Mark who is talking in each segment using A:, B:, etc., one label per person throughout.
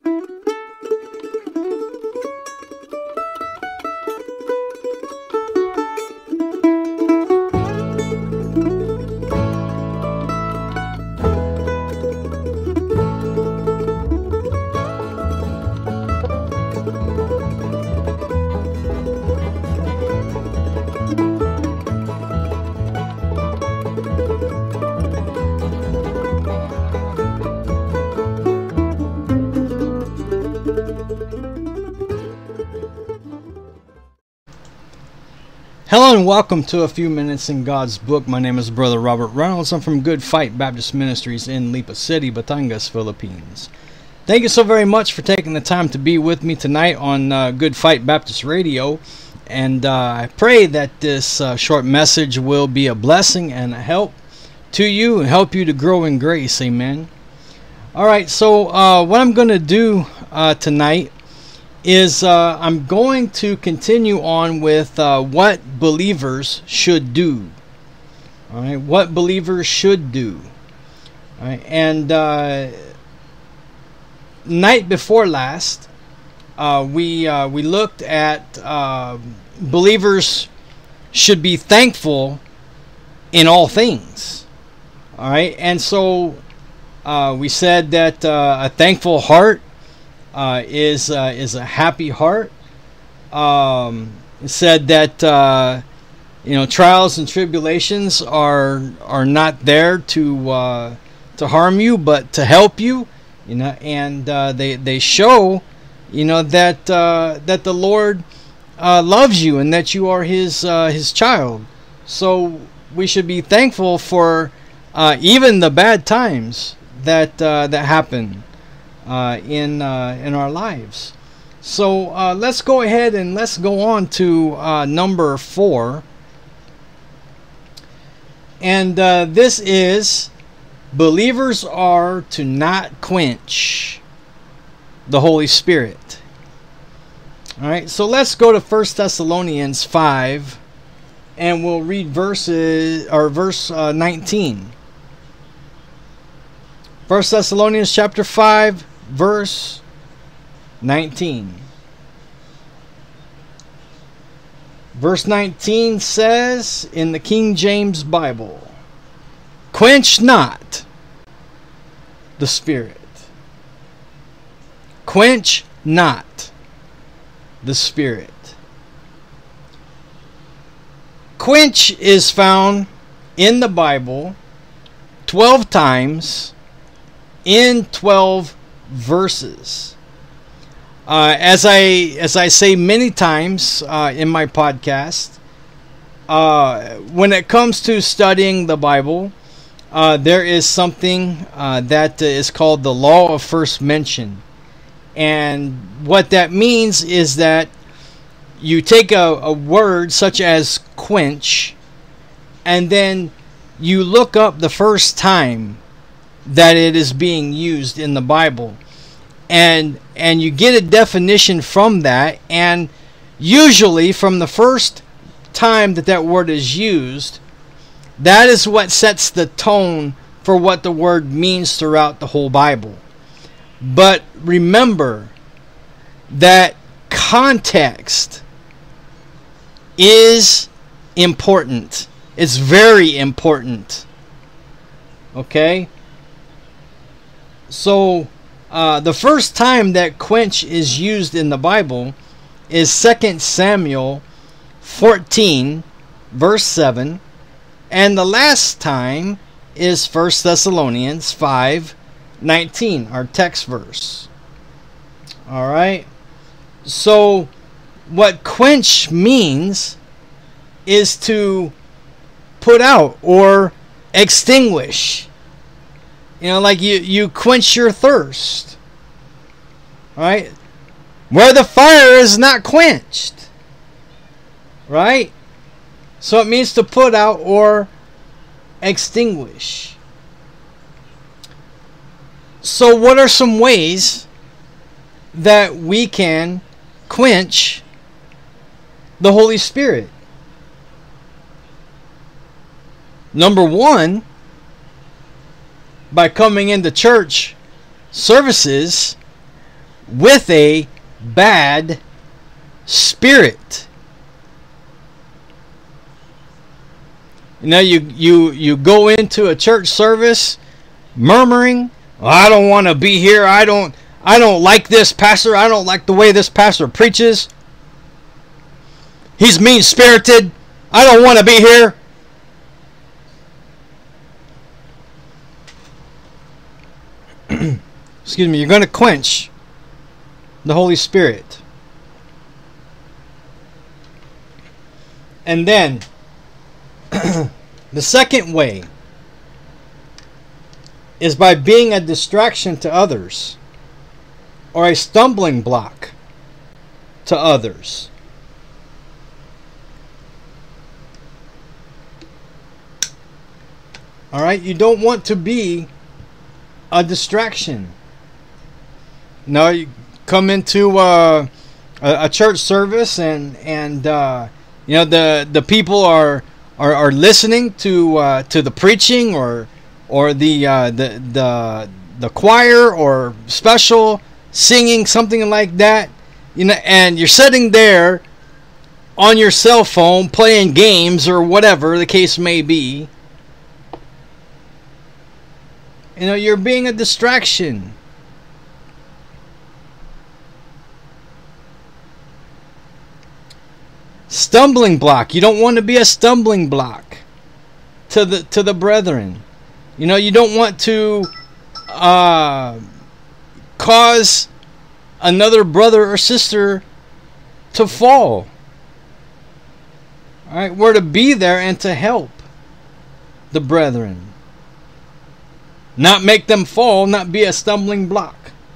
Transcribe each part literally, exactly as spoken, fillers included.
A: Hello and welcome to A Few Minutes in God's Book. My name is Brother Robert Reynolds. I'm from Good Fight Baptist Ministries in Lipa City, Batangas, Philippines. Thank you so very much for taking the time to be with me tonight on uh, Good Fight Baptist Radio. And uh, I pray that this uh, short message will be a blessing and a help to you and help you to grow in grace. Amen. All right, so uh, what I'm going to do uh, tonight is uh, I'm going to continue on with uh, what believers should do. All right, what believers should do. All right, and uh, night before last, uh, we uh, we looked at uh, believers should be thankful in all things. All right, and so uh, we said that uh, a thankful heart Uh, is uh, is a happy heart. Um, it said that uh, you know trials and tribulations are are not there to uh, to harm you, but to help you. You know, and uh, they they show you know that uh, that the Lord uh, loves you and that you are His uh, His child. So we should be thankful for uh, even the bad times that uh, that happen Uh, in uh, in our lives. So uh, let's go ahead and let's go on to uh, number four. And uh, this is believers are to not quench the Holy Spirit. All right, so let's go to First Thessalonians five, and we'll read verses or verse uh, nineteen. First Thessalonians chapter five. Verse nineteen. Verse nineteen says in the King James Bible, "Quench not the Spirit." Quench not the Spirit. Quench is found in the Bible twelve times in twelve verses. Uh, as I as I say many times uh, in my podcast, uh, when it comes to studying the Bible, uh, there is something uh, that is called the law of first mention, and what that means is that you take a, a word such as quench, and then you look up the first time that it is being used in the Bible, and and you get a definition from that, and usually from the first time that that word is used, that is what sets the tone for what the word means throughout the whole Bible. But remember that context is important. It's very important. Okay? So, uh, the first time that quench is used in the Bible is Second Samuel fourteen, verse seven. And the last time is First Thessalonians five nineteen, our text verse. Alright? So, what quench means is to put out or extinguish. You know, like you, you quench your thirst. Right? Where the fire is not quenched. Right? So it means to put out or extinguish. So what are some ways that we can quench the Holy Spirit? Number one, by coming into church services with a bad spirit. You know, you, you, you go into a church service murmuring, oh, I don't want to be here. I don't I don't like this pastor. I don't like the way this pastor preaches. He's mean-spirited. I don't want to be here. Excuse me, you're going to quench the Holy Spirit. And then the second way is by being a distraction to others or a stumbling block to others. All right, you don't want to be a distraction. No, you come into uh, a, a church service and and uh, you know the the people are are, are listening to uh, to the preaching or or the uh, the the the choir or special singing, something like that. You know, and you're sitting there on your cell phone playing games or whatever the case may be. You know, you're being a distraction. Stumbling block. You don't want to be a stumbling block to the to the brethren. You know, you don't want to uh, cause another brother or sister to fall. All right, we're to be there and to help the brethren. Not make them fall, not be a stumbling block.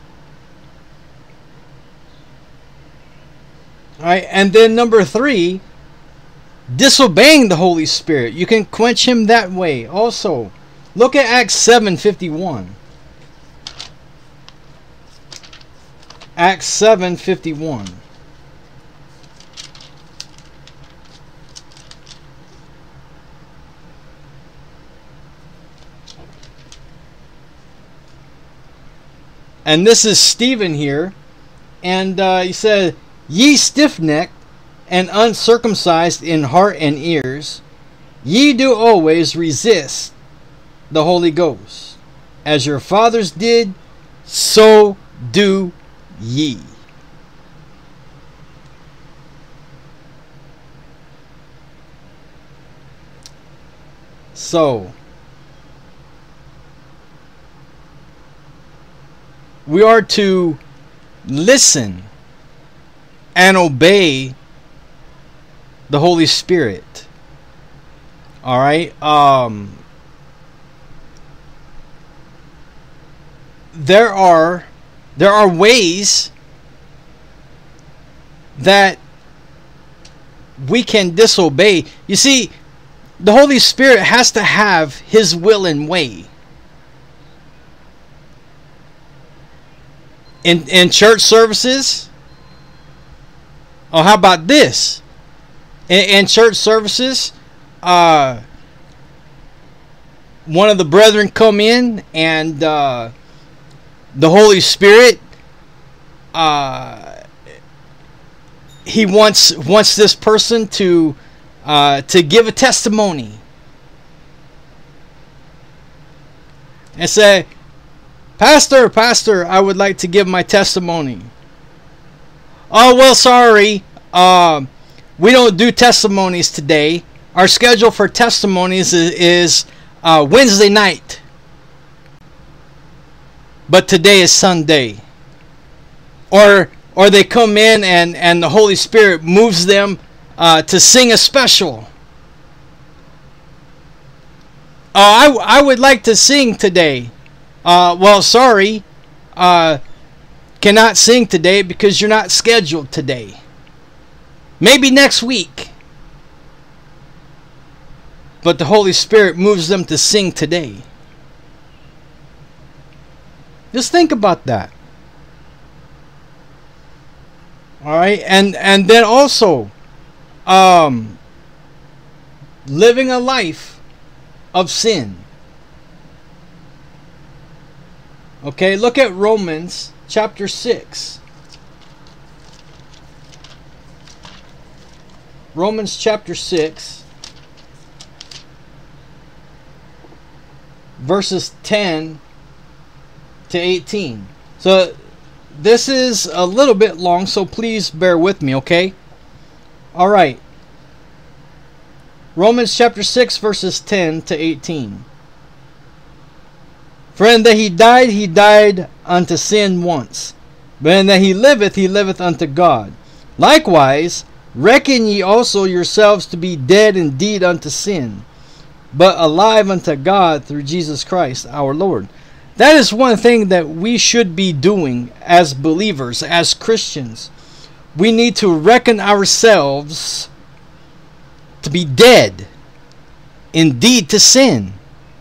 A: All right, and then number three, disobeying the Holy Spirit. You can quench him that way also. Look at Acts seven fifty-one. Acts seven fifty-one. And this is Stephen here. And uh, he said, ye stiff-necked and uncircumcised in heart and ears, ye do always resist the Holy Ghost. As your fathers did, so do ye. So, we are to listen and obey the Holy Spirit. All right. Um, there are there are ways that we can disobey. You see, the Holy Spirit has to have His will and way. In in church services. Oh, how about this? In, in church services, uh, one of the brethren come in and uh, the Holy Spirit, uh, he wants wants this person to uh, to give a testimony and say, Pastor, Pastor, I would like to give my testimony. Oh, well, sorry. Uh, we don't do testimonies today. Our schedule for testimonies is, is uh, Wednesday night. But today is Sunday. Or or they come in and, and the Holy Spirit moves them uh, to sing a special. Oh, I, I would like to sing today. Uh, well, sorry, uh, cannot sing today because you're not scheduled today. Maybe next week. But the Holy Spirit moves them to sing today. Just think about that. All right, and and then also, um, living a life of sin. Okay, look at Romans chapter six. Romans chapter six, verses ten to eighteen. So this is a little bit long, so please bear with me, okay? All right. Romans chapter six, verses ten to eighteen. For in that he died, he died unto sin once. But in that he liveth, he liveth unto God. Likewise, reckon ye also yourselves to be dead indeed unto sin, but alive unto God through Jesus Christ our Lord. That is one thing that we should be doing as believers, as Christians. We need to reckon ourselves to be dead indeed to sin.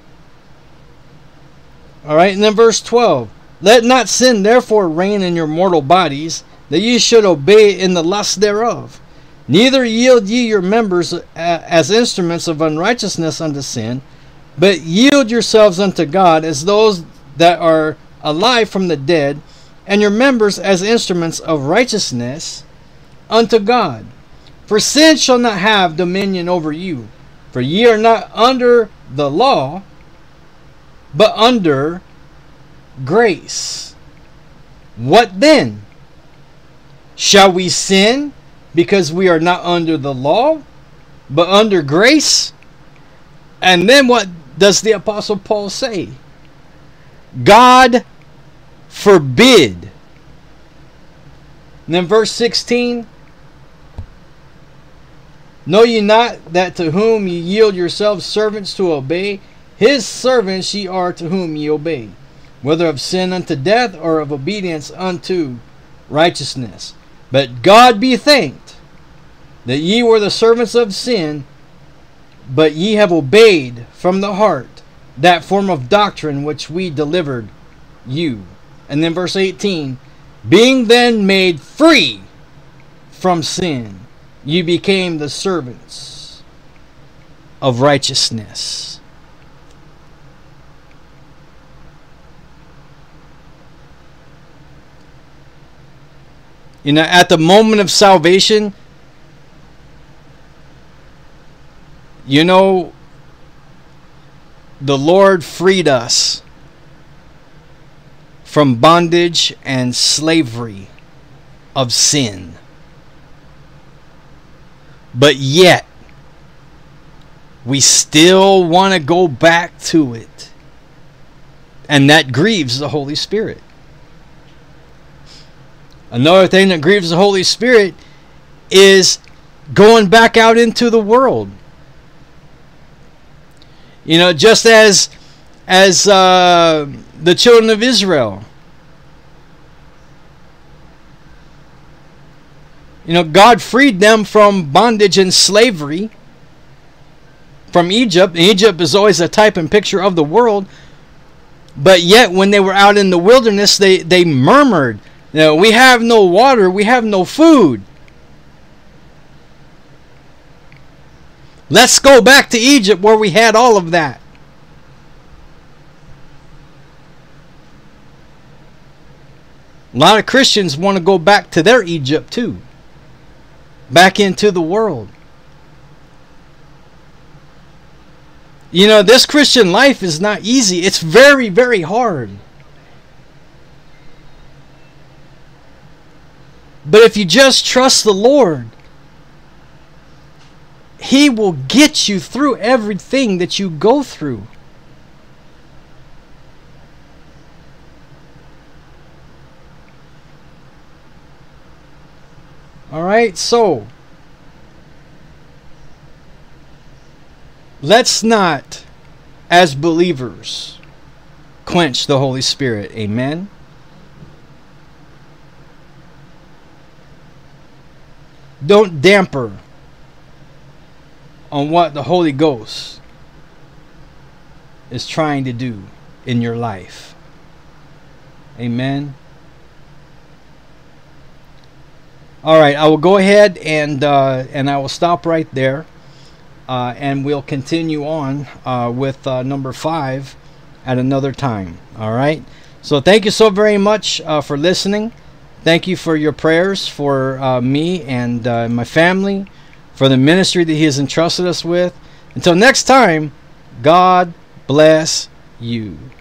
A: Alright, and then verse twelve. Let not sin therefore reign in your mortal bodies, that ye should obey in the lust thereof. Neither yield ye your members as instruments of unrighteousness unto sin, but yield yourselves unto God as those that are alive from the dead, and your members as instruments of righteousness unto God. For sin shall not have dominion over you, for ye are not under the law, but under grace. What then? Shall we sin because we are not under the law, but under grace? And then what does the Apostle Paul say? God forbid. And then verse sixteen. Know ye not that to whom ye yield yourselves servants to obey, his servants ye are to whom ye obey, whether of sin unto death, or of obedience unto righteousness. But God be thanked that ye were the servants of sin, but ye have obeyed from the heart that form of doctrine which we delivered you. And then verse eighteen. Being then made free from sin, ye became the servants of righteousness. You know, at the moment of salvation, you know, the Lord freed us from bondage and slavery of sin. But yet, we still want to go back to it. And that grieves the Holy Spirit. Another thing that grieves the Holy Spirit is going back out into the world. You know, just as as uh, the children of Israel. You know, God freed them from bondage and slavery from Egypt. Egypt is always a type and picture of the world. But yet, when they were out in the wilderness, they, they murmured. You know, we have no water, we have no food. Let's go back to Egypt where we had all of that. A lot of Christians want to go back to their Egypt too. Back into the world. You know, this Christian life is not easy. It's very, very hard. But if you just trust the Lord, He will get you through everything that you go through. All right, so let's not, as believers, quench the Holy Spirit. Amen. Don't damper on what the Holy Ghost is trying to do in your life. Amen. All right, I will go ahead and uh, and I will stop right there, uh, and we'll continue on uh, with uh, number five at another time. All right. So thank you so very much uh, for listening. Thank you for your prayers for uh, me and uh, my family, for the ministry that He has entrusted us with. Until next time, God bless you.